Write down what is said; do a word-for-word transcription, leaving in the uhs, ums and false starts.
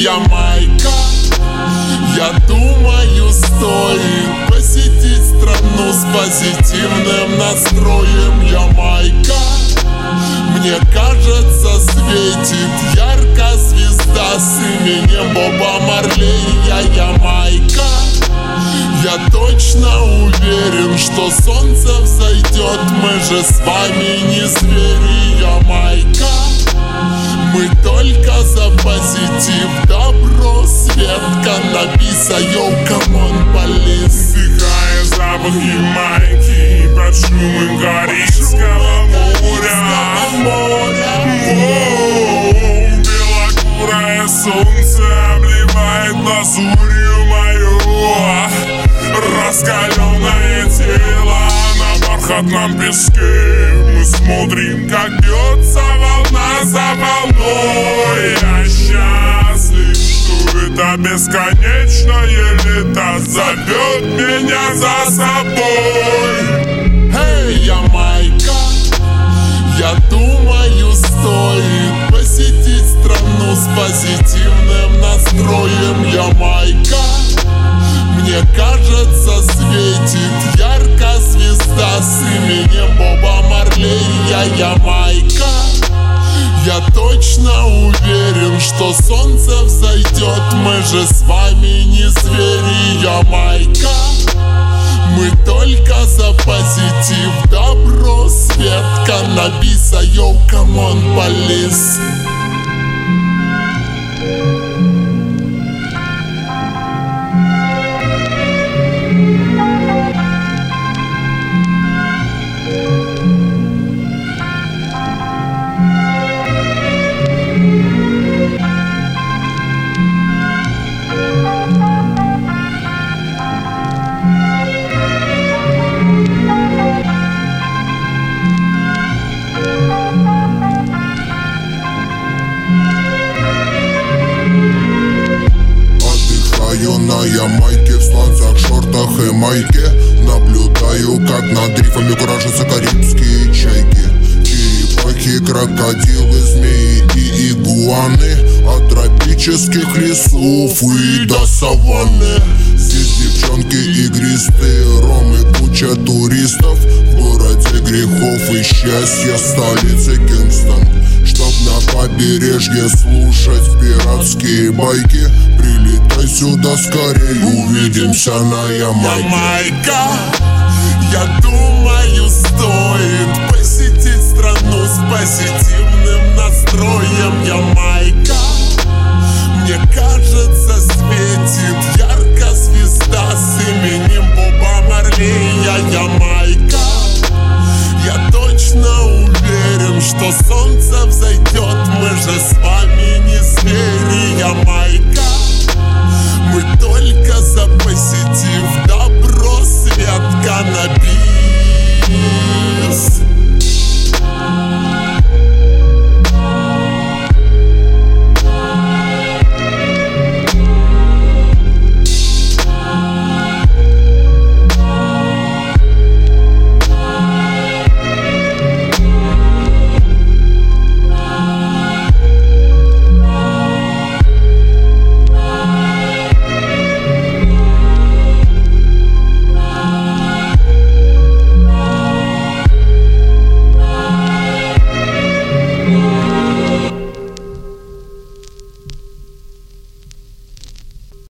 Ямайка. Я думаю, стоит посетить страну с позитивным настроем. Ямайка. Мне кажется, светит ярко звезда с именем Боба Марлея. Ямайка. Я точно уверен, что солнце взойдет. Мы же с вами не звери. Ямайка. Мы только за позитив, добро, свет, каннабис, йоу, камон, полис. Вдыхая запах Ямайки под шумом Карибского моря. Белокурое солнце обливает лазурью мою. Раскаленное тело на бархатном песке. Мы смотрим, как бьется волна за волной. Я счастлив, что это бесконечное лето зовет меня за собой. Эй, Ямайка. Я думаю, стоит посетить страну с позитивным настроем. Ямайка. Мне кажется, светит ярко звезда с именем Боба Марлея. Ямайка. Я точно уверен, что солнце взойдет. Мы же с вами не звери. Ямайка. Мы только за позитив, добро, свет, каннабис, йоу, камон, полис. На Ямайке, в сланцах, шортах и майке наблюдаю, как над рифами куражатся карибские чайки. Черепахи, крокодилы, змеи и игуаны. От тропических лесов и до саванны. Здесь девчонки игристые, ром и куча туристов. В городе грехов и счастья, столице Кингстон. Чтоб на побережье слушать пиратские байки, прилетай сюда скорей, увидимся на Ямайке. Ямайка. Я думаю, стоит посетить страну с позитивным настроем. Ямайка. Мне кажется, светит ярко звезда с именем Боба Марлея. Ямайка. Я точно уверен, что солнце взойдет. Мы же с вами не звери. Ямайка. Мы только за позитив, добро, свет, каннабис.